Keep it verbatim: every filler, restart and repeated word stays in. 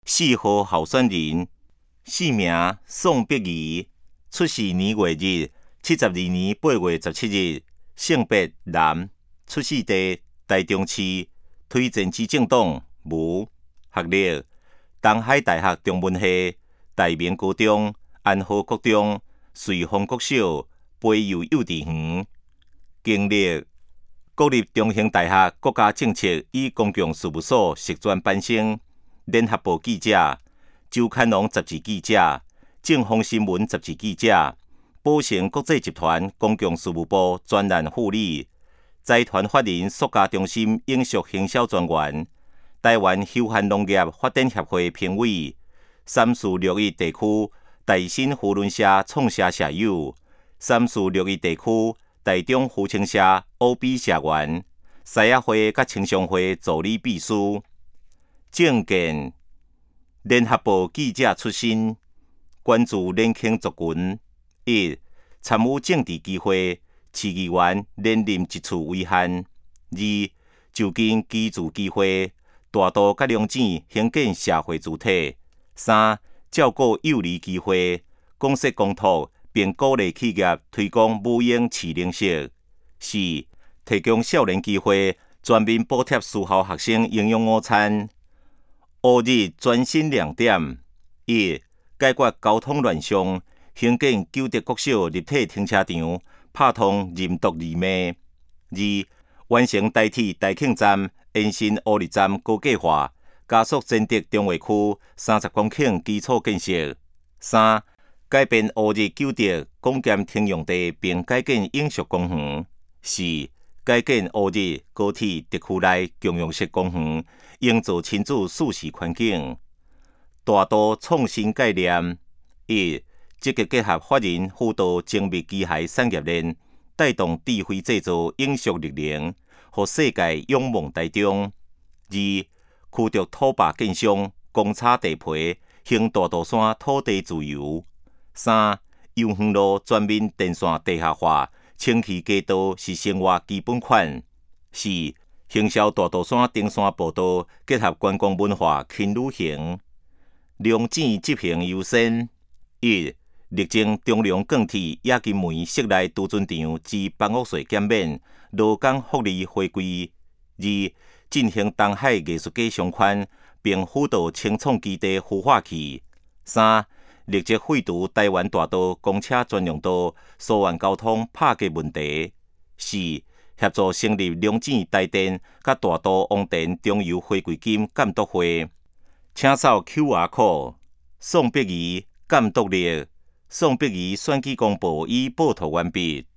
四号候选人，姓名宋碧仪，出世年月日七十二年八月十七日，性别男，出世地台中市，推荐之政党无，学历东海大学中文系，大明高中、安和国中、瑞丰国小、培幼幼稚园。经历国立中兴大学国家政策与公共事务所实专班生，联合报记者、周刊龙杂志记者、正风新闻杂志记者，宝成国际集团公共事务部专栏副理，财团法人塑胶中心影视行销专员，台湾休闲农业发展协会评委，三四六一地区大新扶轮社创社社友，三四六一地区台中扶青社 O B 社员，西亚会甲青商会助理秘书。政见联合报记者出身，关注年轻族群。一、参与政治机会，市议员连任一次为限。二、就近居住机会，大都甲龙井兴建社会主体。三、照顾幼儿机会，公设公托，并鼓励企业推广母婴饲零食。四、提供少年机会，全面补贴私校学生营养午餐。乌日专新亮点：一、解决交通乱象，兴建九德国小立体停车场，拍通任督二脉。二、完成台铁台庆站延伸乌日站高架化，加速建德中华区三十公顷基础建设。三、改变乌日九德广咸停用地，并改建影视公园。四、改建乌日高铁特区内共用式公园，营造亲子舒适环境。大都创新概念：一、积极结合法人辅导精密机械产业链，带动智慧制造影视力量，让世界仰望台中。二、驱逐土霸建商，公差地皮，兴大肚山土地自由。三、油园路全面电线地下化，氢气街道是生活基本款。四、行销大肚山登山步道，结合观光文化轻旅行。龙井执行优先：一、力争中龙钢铁冶金门室内储存场之房屋税减免，劳工福利回归。二、进行东海艺术家相款，并辅导清创基地孵化器。三、立即废除台湾大道公车专用道，疏远交通拍击问题。四、协助成立龙井台电甲大道王电中油回归金监督会。请扫 Q R code。宋碧仪监督力。宋碧仪选举公报已报道完毕。